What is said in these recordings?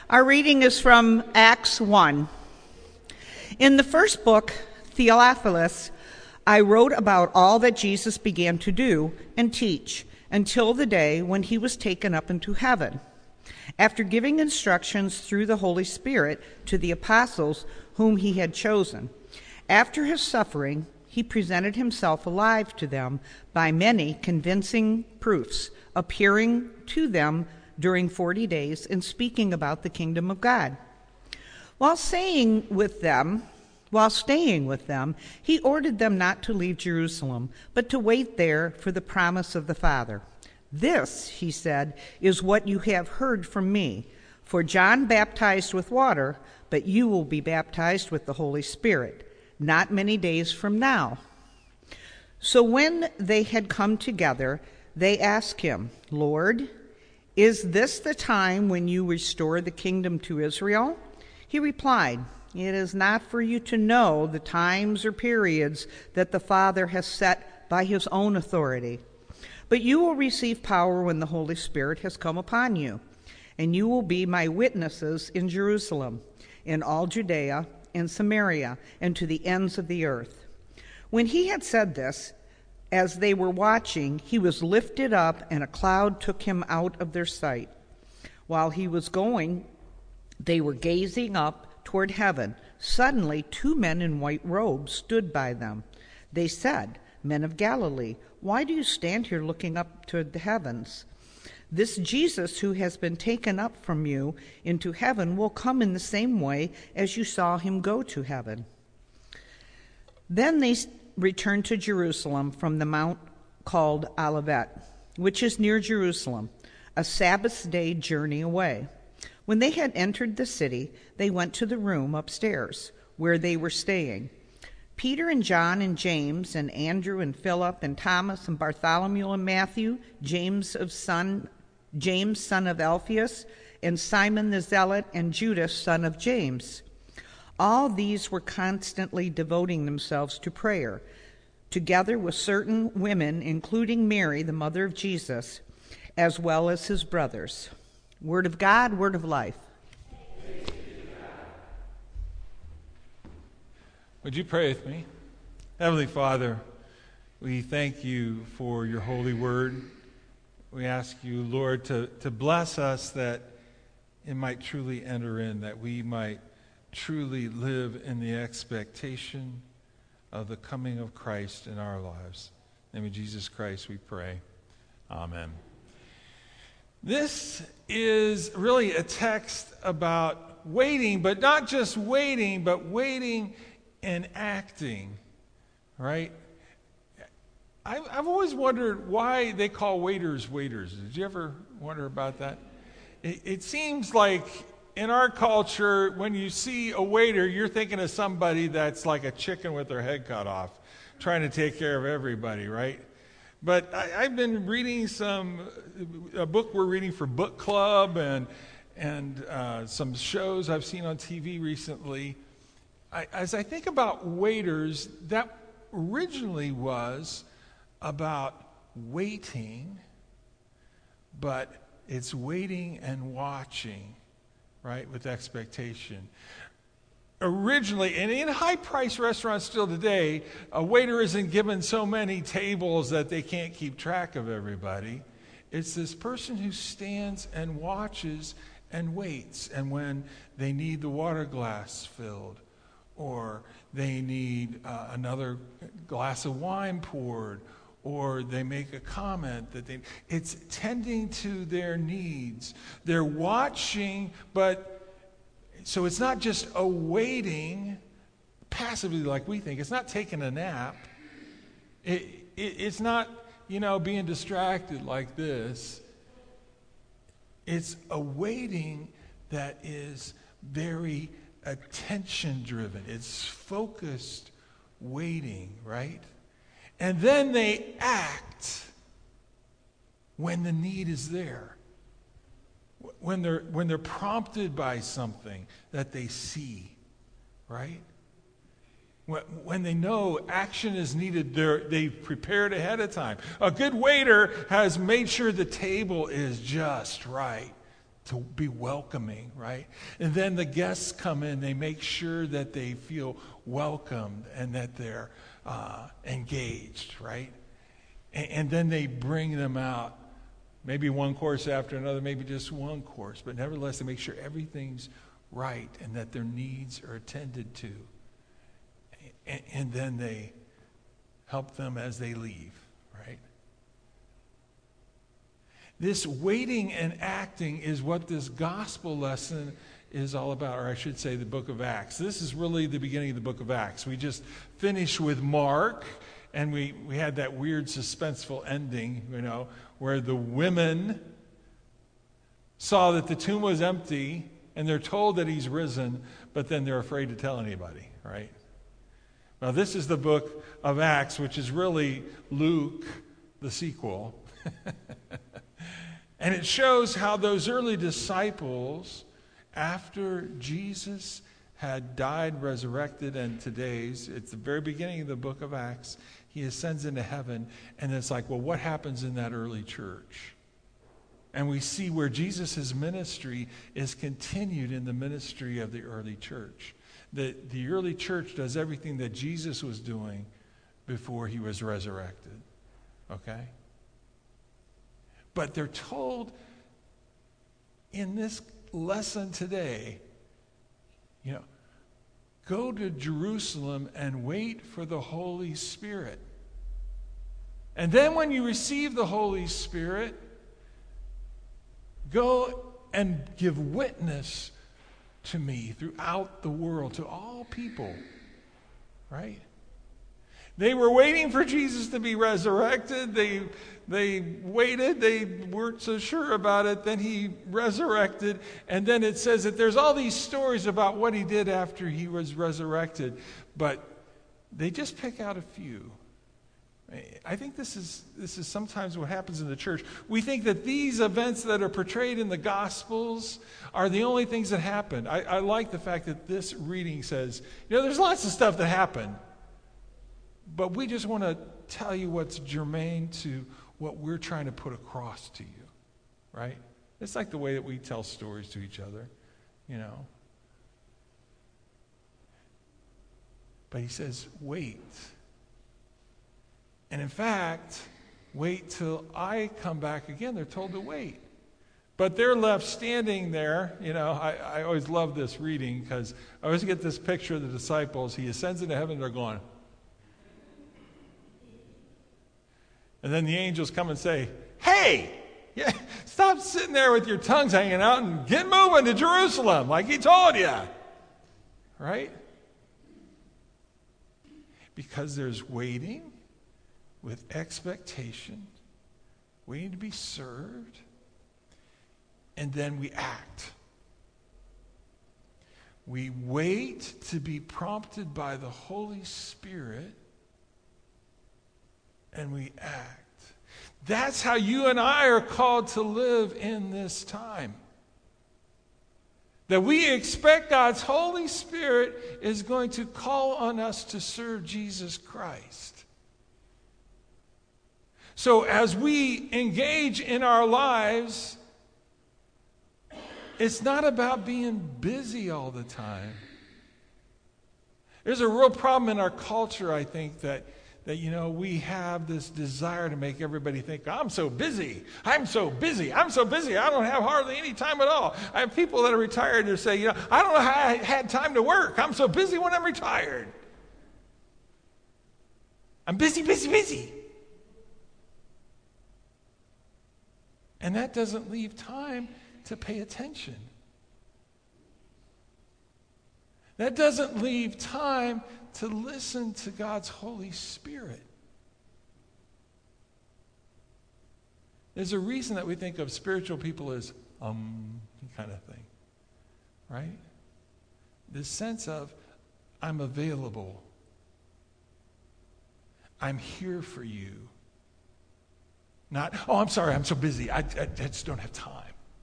Our reading is from Acts 1. In the first book, Theophilus, I wrote about all that Jesus began to do and teach until the day when he was taken up into heaven, after giving instructions through the Holy Spirit to the apostles whom he had chosen. After his suffering, he presented himself alive to them by many convincing proofs, appearing to them during 40 days and speaking about the kingdom of God. While staying with them, he ordered them not to leave Jerusalem, but to wait there for the promise of the Father. This, he said, is what you have heard from me. For John baptized with water, but you will be baptized with the Holy Spirit, not many days from now. So when they had come together, they asked him, Lord, is this the time when you restore the kingdom to Israel? He replied, it is not for you to know the times or periods that the Father has set by his own authority. But you will receive power when the Holy Spirit has come upon you, and you will be my witnesses in Jerusalem, in all Judea and Samaria, and to the ends of the earth. When he had said this, as they were watching, he was lifted up, and a cloud took him out of their sight. While he was going, they were gazing up toward heaven. Suddenly, 2 men in white robes stood by them. They said, Men of Galilee, why do you stand here looking up toward the heavens? This Jesus who has been taken up from you into heaven will come in the same way as you saw him go to heaven. Then they returned to Jerusalem from the mount called Olivet, which is near Jerusalem, a Sabbath day journey away. When they had entered the city, they went to the room upstairs where they were staying. Peter and John and James and Andrew and Philip and Thomas and Bartholomew and Matthew, James son of Alphaeus, and Simon the Zealot, and Judas son of James. All these were constantly devoting themselves to prayer, together with certain women, including Mary, the mother of Jesus, as well as his brothers. Word of God, word of life. Would you pray with me? Heavenly Father, we thank you for your holy word. We ask you, Lord, to bless us that it might truly enter in, that we might truly live in the expectation of the coming of Christ in our lives. In the name of Jesus Christ we pray. Amen. This is really a text about waiting, but not just waiting, but waiting and acting, right? I've always wondered why they call waiters waiters. Did you ever wonder about that? It seems like in our culture, when you see a waiter, you're thinking of somebody that's like a chicken with their head cut off, trying to take care of everybody, right? But I've been reading a book we're reading for book club and some shows I've seen on TV recently. As I think about waiters, that originally was about waiting, but it's waiting and watching, right, with expectation. Originally, and in high-priced restaurants still today, a waiter isn't given so many tables that they can't keep track of everybody. It's this person who stands and watches and waits, and when they need the water glass filled, or they need another glass of wine poured, or they make a comment it's tending to their needs. They're watching, but so it's not just a waiting passively like we think. It's not taking a nap. It's not, being distracted like this. It's a waiting that is very attention-driven. It's focused waiting, right? And then they act when the need is there. When they're prompted by something that they see, right? When they know action is needed, they've prepared ahead of time. A good waiter has made sure the table is just right to be welcoming, right? And then the guests come in, they make sure that they feel welcomed and that they're engaged, right? And then they bring them out, maybe one course after another, maybe just one course, but nevertheless they make sure everything's right and that their needs are attended to. And then they help them as they leave, right? This waiting and acting is what this gospel lesson is all about, or I should say the book of Acts. This is really the beginning of the book of Acts. We just finished with Mark, and we had that weird suspenseful ending, where the women saw that the tomb was empty, and they're told that he's risen, but then they're afraid to tell anybody, right? Now, this is the book of Acts, which is really Luke, the sequel. And it shows how those early disciples, after Jesus had died, resurrected, and it's the very beginning of the book of Acts, he ascends into heaven, and it's like, well, what happens in that early church? And we see where Jesus' ministry is continued in the ministry of the early church. The early church does everything that Jesus was doing before he was resurrected. Okay? But they're told in this lesson today, go to Jerusalem and wait for the Holy Spirit. And then when you receive the Holy Spirit, go and give witness to me throughout the world, to all people, right? They were waiting for Jesus to be resurrected. They waited. They weren't so sure about it. Then he resurrected. And then it says that there's all these stories about what he did after he was resurrected. But they just pick out a few. I think this is sometimes what happens in the church. We think that these events that are portrayed in the Gospels are the only things that happen. I like the fact that this reading says, there's lots of stuff that happened. But we just want to tell you what's germane to what we're trying to put across to you, right? It's like the way that we tell stories to each other, But he says, wait. And in fact, wait till I come back again. They're told to wait. But they're left standing there. I always love this reading because I always get this picture of the disciples. He ascends into heaven, they're going. And then the angels come and say, hey, stop sitting there with your tongues hanging out and get moving to Jerusalem like he told you. Right? Because there's waiting with expectation, waiting to be served, and then we act. We wait to be prompted by the Holy Spirit, and we act. That's how you and I are called to live in this time. That we expect God's Holy Spirit is going to call on us to serve Jesus Christ. So as we engage in our lives, it's not about being busy all the time. There's a real problem in our culture, I think, that we have this desire to make everybody think, I'm so busy. I don't have hardly any time at all. I have people that are retired who say, I don't know how I had time to work. I'm so busy when I'm retired. I'm busy, busy, busy. And that doesn't leave time to pay attention. That doesn't leave time to listen to God's Holy Spirit. There's a reason that we think of spiritual people as kind of thing, right? This sense of, I'm available. I'm here for you. Not, I'm sorry, I'm so busy. I just don't have time.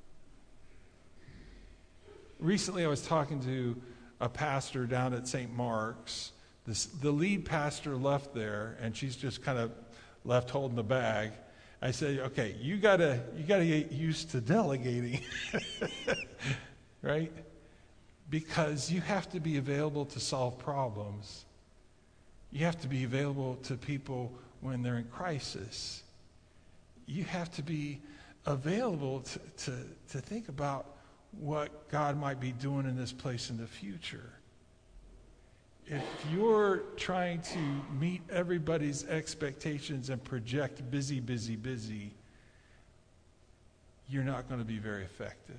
Recently, I was talking to a pastor down at St. Mark's. The lead pastor left there, and she's just kind of left holding the bag. I said, okay, you gotta get used to delegating, right? Because you have to be available to solve problems. You have to be available to people when they're in crisis. You have to be available to think about what God might be doing in this place in the future. If you're trying to meet everybody's expectations and project busy, busy, busy, you're not going to be very effective.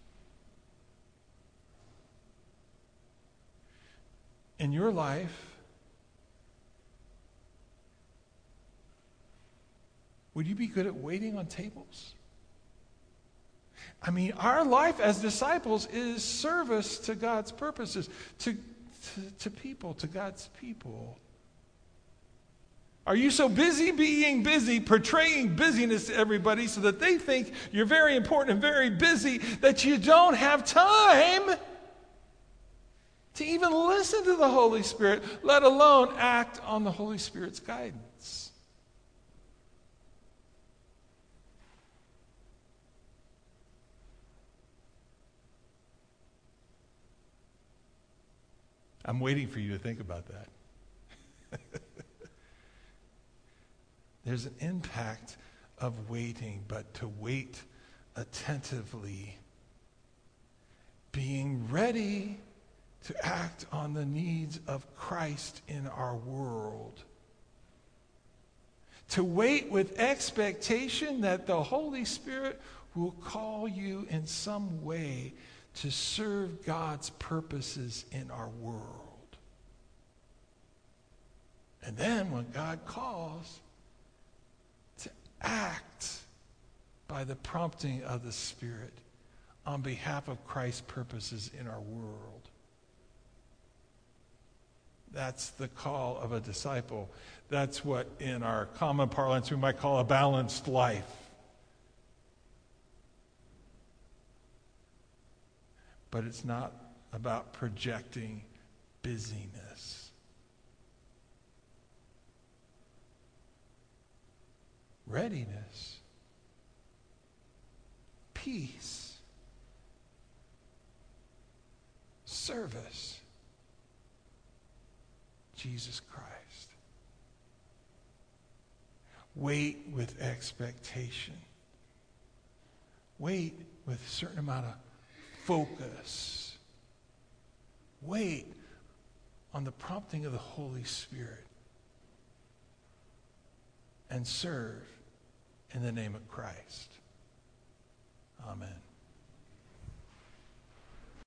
In your life, would you be good at waiting on tables? I mean, our life as disciples is service to God's purposes, to people, to God's people. Are you so busy being busy, portraying busyness to everybody so that they think you're very important and very busy, that you don't have time to even listen to the Holy Spirit, let alone act on the Holy Spirit's guidance? I'm waiting for you to think about that. There's an impact of waiting, but to wait attentively, being ready to act on the needs of Christ in our world. To wait with expectation that the Holy Spirit will call you in some way to serve God's purposes in our world. And then when God calls, to act by the prompting of the Spirit on behalf of Christ's purposes in our world. That's the call of a disciple. That's what in our common parlance we might call a balanced life. But it's not about projecting busyness. Readiness. Peace. Service. Jesus Christ. Wait with expectation. Wait with a certain amount of focus. Wait on the prompting of the Holy Spirit. And serve in the name of Christ. Amen.